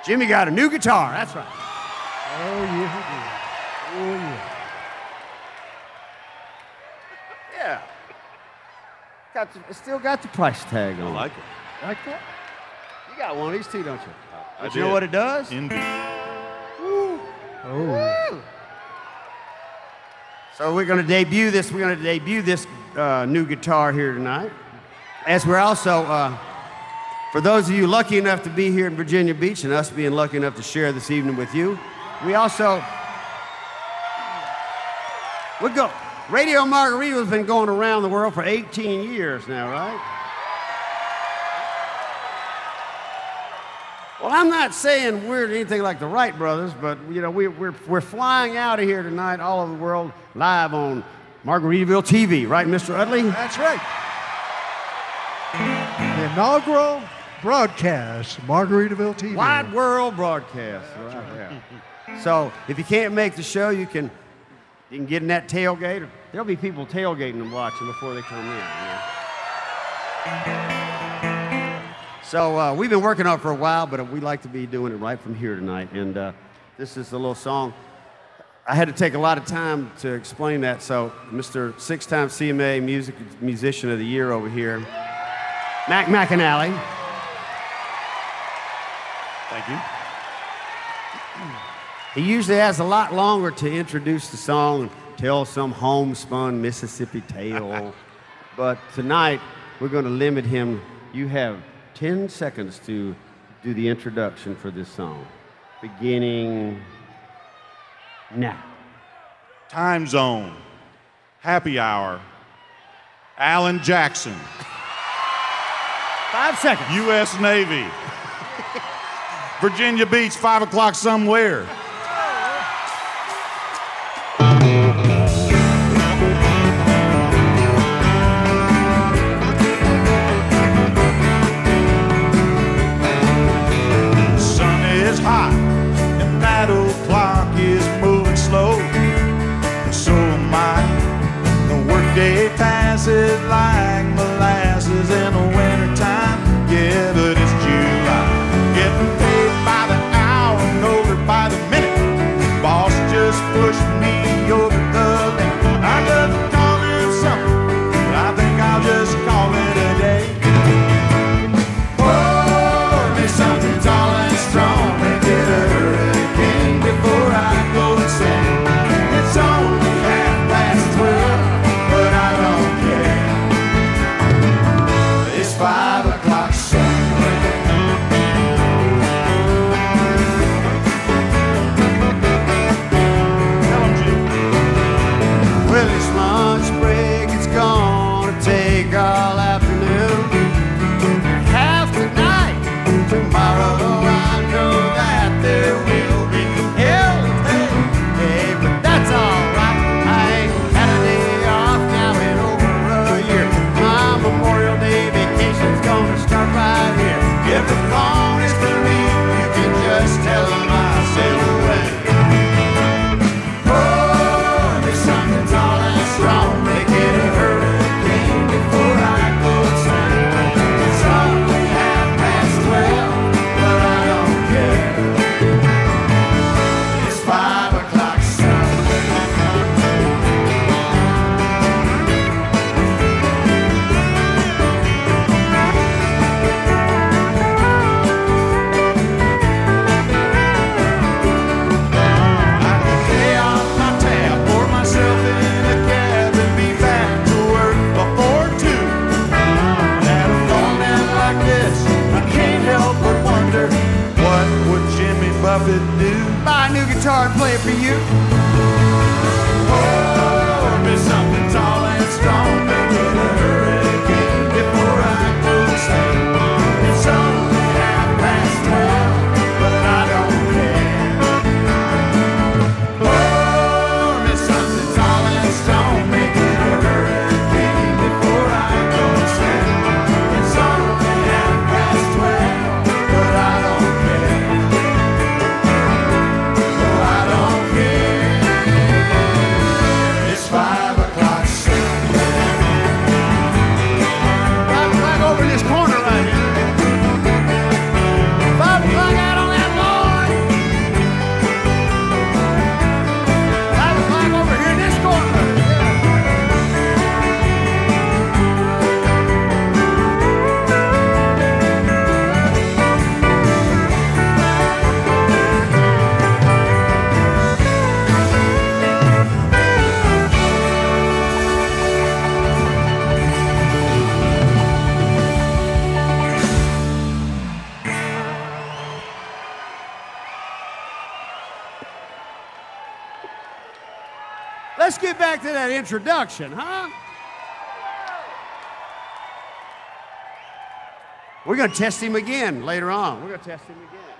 Jimmy got a new guitar, that's right. Oh, yes, he did. Oh, yeah. Yeah. It's still got the price tag on it. I like it. Like that? You got one of these too, don't you? I You know what it does? Indeed. Woo. Oh. Woo. So we're going to debut this. We're going to debut this new guitar here tonight. As we're also, for those of you lucky enough to be here in Virginia Beach and us being lucky enough to share this evening with you, we also, we go. Radio Margarita has been going around the world for 18 years now, right? Well, I'm not saying we're anything like the Wright brothers, but you know we're flying out of here tonight all over the world live on Margaritaville TV, right, Mr. Utley? That's right. The inaugural broadcast, Margaritaville TV. Wide world broadcast, right? Yeah. So if you can't make the show, you can get in that tailgate. There'll be people tailgating and watching before they come in. You know? So we've been working on it for a while, but we like to be doing it right from here tonight. And this is a little song. I had to take a lot of time to explain that. So Mr. Six-time CMA Musician of the Year over here, Mac McAnally. Thank you. He usually has a lot longer to introduce the song and tell some homespun Mississippi tale. But tonight, we're going to limit him. You have 10 seconds to do the introduction for this song. Beginning now. Time Zone. Happy Hour. Alan Jackson. 5 seconds. U.S. Navy. Virginia Beach, 5 o'clock somewhere. Hot, and that old clock is moving slow. So am I. The workday passes like molasses in the wintertime. Yeah, but it's July. Getting paid by the hour and over by the minute. Boss just pushed me over the limit. I could call him something, but I think I'll just call it a day. Pour me something tall and strong. Buy a new guitar and play it for you. Oh, be something tall and strong. Make it a hurricane before I go to sleep. It's only 12:30, but I don't care. Oh, be something tall and strong. Make it a hurricane before I go to sleep. It's only 12:30, but I don't care. It's 5 o'clock Sunday. get back to that introduction, huh? We're going to test him again later on. We're going to test him again.